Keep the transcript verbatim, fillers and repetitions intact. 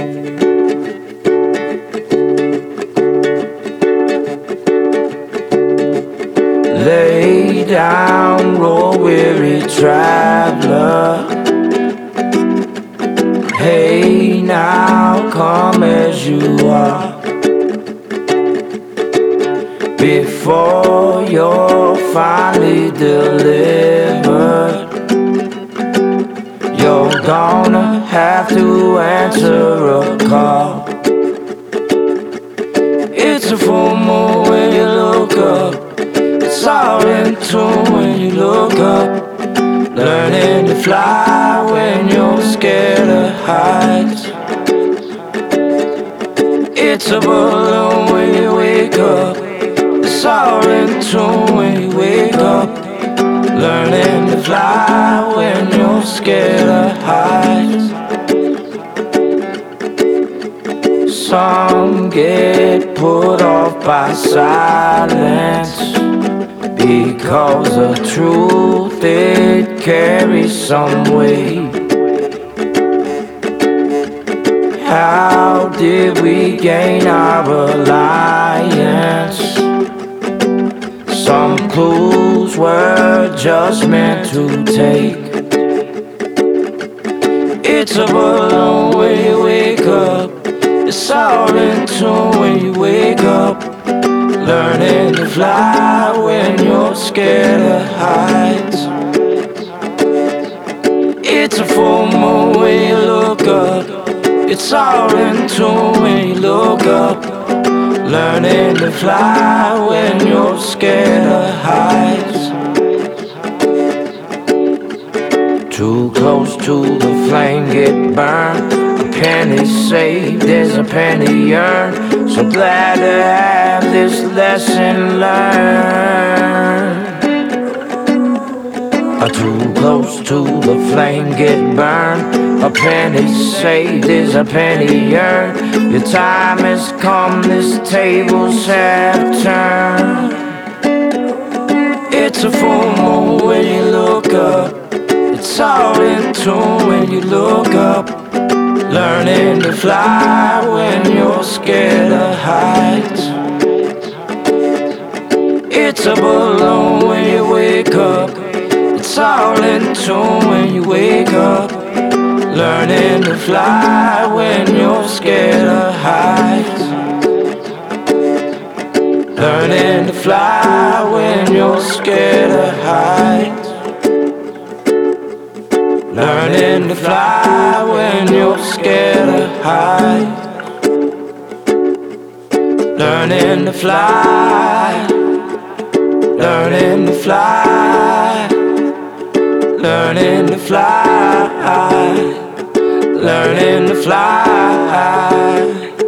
Lay down, roll, weary traveler. Hey now, come as you are, before you're finally delivered. You're gonna have to answer a call. It's a full moon when you look up. It's all in tune when you look up. Learning to fly when you're scared of heights. It's a balloon when you wake up. It's all in tune when you wake up. Learning to fly when you're scared of heights. Some get put off by silence, because the truth, it carries some weight. How did we gain our alliance? Some clues were just meant to take. It's a balloon when you wake up. It's all in tune when you wake up. Learning to fly when you're scared of heights. It's a full moon when you look up. It's all in tune when you look up. Learning to fly when you're scared of heights. Too close to the flame, get burned. A penny saved is a penny earned. So glad to have this lesson learned. Too close to the flame, get burned. A penny saved is a penny earned. Your time has come, this tables have turned. It's a full moon when you look up. It's all in tune when you look up. Learning to fly when you're scared of heights. It's a balloon when you wake up. It's all in tune when you wake up. Learning to fly when you're scared of heights. Learning to fly when you're scared of heights. Learning to fly when you're scared of heights. Learning to fly. Learning to fly. Learning to fly. Learning to fly.